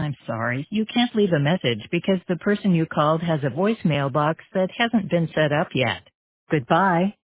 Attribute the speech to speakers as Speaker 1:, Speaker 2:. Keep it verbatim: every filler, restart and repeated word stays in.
Speaker 1: I'm sorry, you can't leave a message because the person you called has a voicemail box that hasn't been set up yet. Goodbye.